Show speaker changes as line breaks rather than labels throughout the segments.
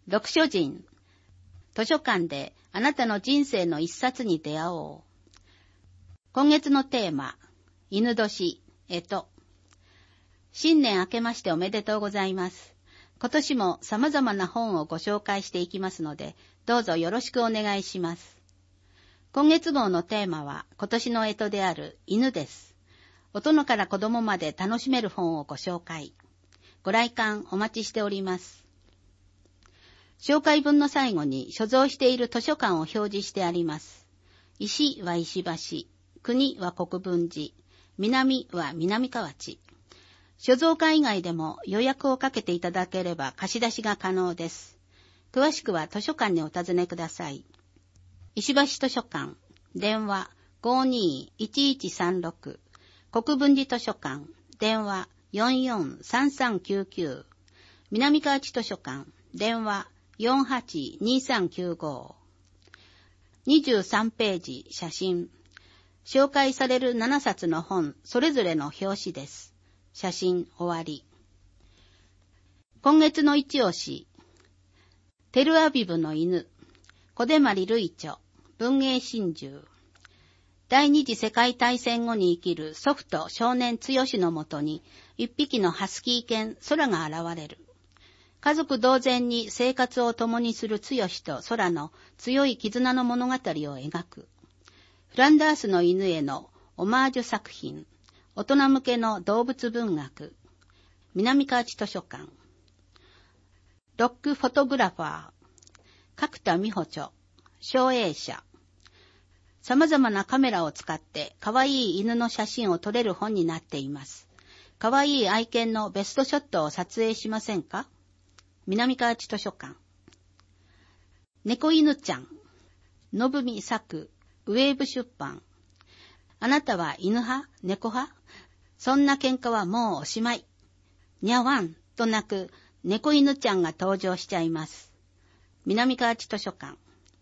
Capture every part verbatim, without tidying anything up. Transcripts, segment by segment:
読書人。図書館であなたの人生の一冊に出会おう。今月のテーマ、犬年、干支。新年明けましておめでとうございます。今年も様々な本をご紹介していきますので、どうぞよろしくお願いします。今月号のテーマは今年の干支である犬です。大人から子供まで楽しめる本をご紹介。ご来館お待ちしております。紹介文の最後に所蔵している図書館を表示してあります。石は石橋、国は国分寺、南は南河内。所蔵館以外でも予約をかけていただければ貸し出しが可能です。詳しくは図書館にお尋ねください。石橋図書館、電話 ごーにーいちいちさんろく、国分寺図書館、電話 よんよんさんさんきゅうきゅう、南河内図書館、電話よんはちにさんきゅうご。にじゅうさんページ写真。紹介されるななさつの本、それぞれの表紙です。写真終わり。今月の一押し。テルアビブの犬。小出丸類著。文藝春秋。第二次世界大戦後に生きる祖父と少年剛のもとに、一匹のハスキー犬、空が現れる。家族同然に生活を共にする剛と空の強い絆の物語を描く。フランダースの犬へのオマージュ作品。大人向けの動物文学。南河内図書館。ロックフォトグラファー。角田美穂著。照映者。様々なカメラを使って可愛い犬の写真を撮れる本になっています。可愛い愛犬のベストショットを撮影しませんか？南河内図書館。猫犬ちゃん。のぶみ作。ウェーブ出版。あなたは犬派？猫派？そんな喧嘩はもうおしまい。にゃわんと鳴く猫犬ちゃんが登場しちゃいます。南河内図書館。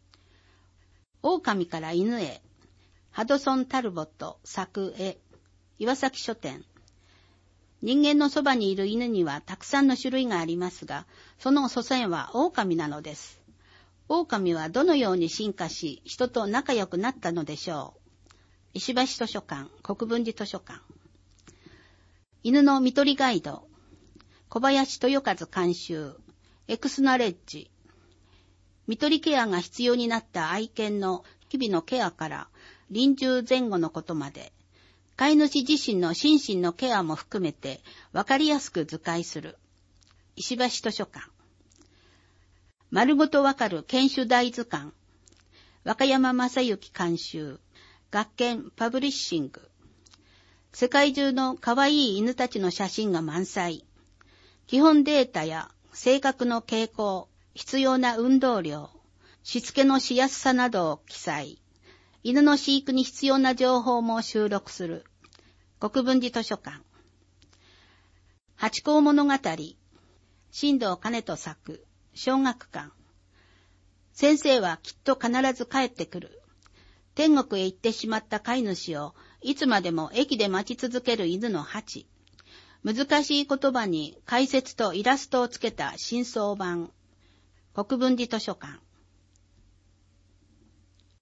狼から犬へ。ハドソン・タルボット作絵。岩崎書店。人間のそばにいる犬にはたくさんの種類がありますが、その祖先は狼なのです。狼はどのように進化し、人と仲良くなったのでしょう。石橋図書館、国分寺図書館。犬の看取りガイド。小林豊和監修。エクスナレッジ。看取りケアが必要になった愛犬の日々のケアから臨終前後のことまで、飼い主自身の心身のケアも含めて分かりやすく図解する。石橋図書館。丸ごとわかる犬種大図鑑。若山正幸監修。学研パブリッシング。世界中の可愛い犬たちの写真が満載。基本データや性格の傾向、必要な運動量、しつけのしやすさなどを記載。犬の飼育に必要な情報も収録する。国分寺図書館。八甲物語。新藤兼人作。小学館。先生はきっと必ず帰ってくる。天国へ行ってしまった飼い主をいつまでも駅で待ち続ける犬のハチ。難しい言葉に解説とイラストをつけた新装版。国分寺図書館。